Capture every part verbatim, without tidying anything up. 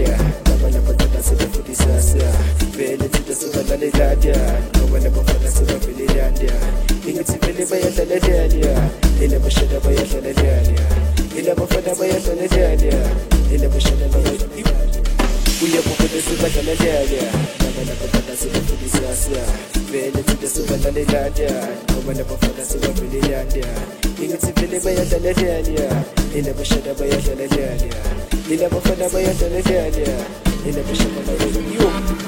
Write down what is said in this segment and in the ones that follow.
ladia, Naba na patata sila fudi sasa. Vele tita suka lale ladia, Naba na patata sila fili landia. Ingiti vele baya tala ladia, Ila bashada baya tala ladia, Ila bafada baya tala ladia, Ila bashada baya tala ladia. Uya pupuda suka tala ladia, Naba na patata sila fudi sasa. Vele tita suka lale ladia, Naba na patata sila fili landia. Ingiti vele baya tala ladia, Ila bashada baya tala ladia, Ila bafada baya tala ladia, Ila bashada baya tala ladia.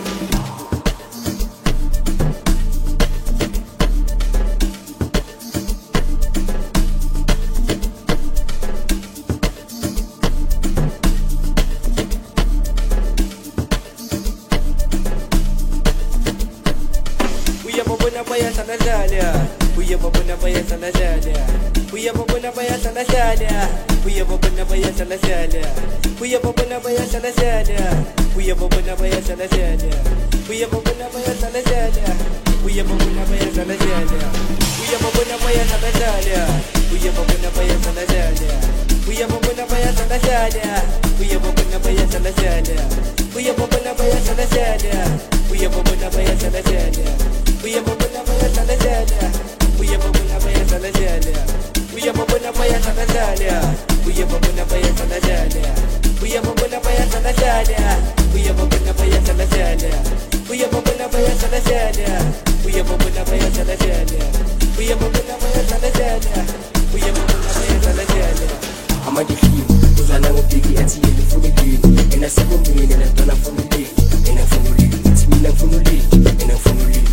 Baya sana zalia, Uya babuna baya sana zalia, Uya babuna baya sana zalia, Uya babuna baya sana zalia, Uya babuna baya sana zalia, Uya babuna baya sana zalia, Uya babuna baya sana zalia, Uya babuna baya sana zalia, Uya babuna baya sana zalia, Uya babuna baya sana zalia, Uya babuna baya sana zalia, Uya babuna baya sana zalia, Uya babuna baya sana zalia, Uya babuna baya sana zalia. We are moving up by a Tanzania. We are moving up by a Tanzania. We are moving up by a Tanzania. We are moving up by a Tanzania. We are moving up by a Tanzania. We are moving up by a Tanzania. We are moving up by a Tanzania. We are moving up by a Tanzania. We are moving up by a Tanzania. We are moving up by a Tanzania. I'm a defeat. Cause I know big at the end of the day. And I said, I'm going to turn up from the day. And I'm from the day. It's me, I'm from the day. And I'm from the day.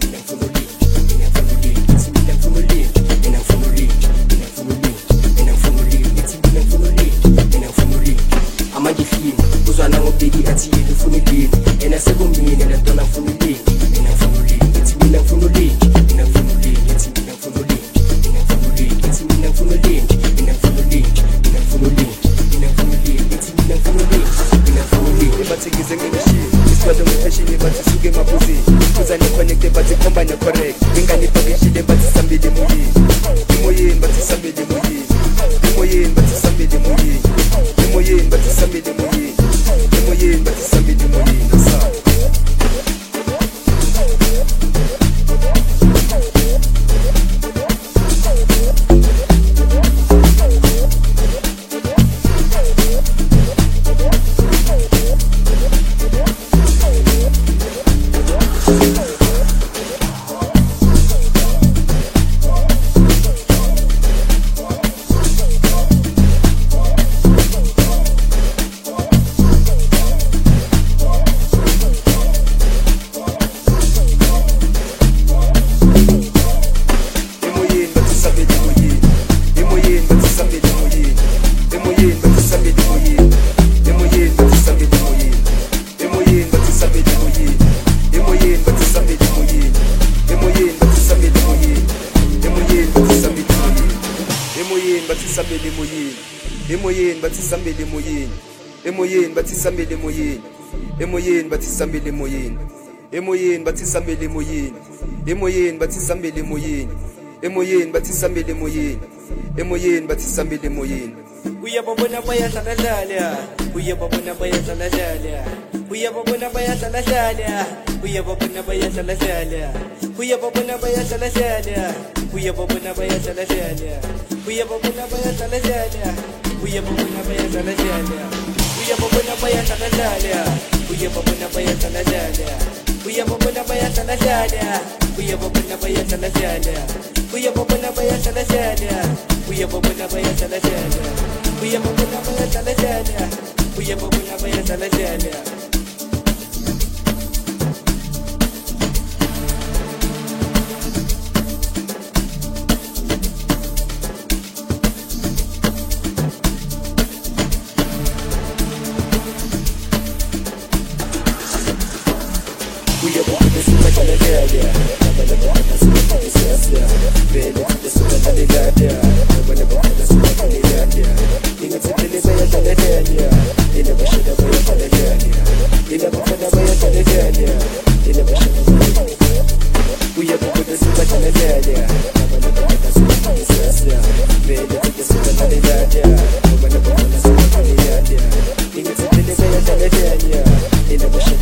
Emoyen batisambele moyen, emoyen batisambele moyen, emoyen batisambele moyen, emoyen batisambele moyen, emoyen batisambele moyen, emoyen batisambele moyen, emoyen batisambele moyen. Uya babona baya sanadala, uya babona baya sanadala, uya babona baya sanadala, uya babona baya sanadala, uya babona baya sanadala, uya babona baya sanadala, uya babona baya sanadala. We are moving up by a Tanzania. We are moving up by a Tanzania. We are moving up by a Tanzania. We are moving up by a Tanzania. We are moving up by a Tanzania. We are moving up by a Tanzania. We are moving up by a Tanzania. We are moving up by a Tanzania. We are moving up by a Tanzania. Yeah. They never show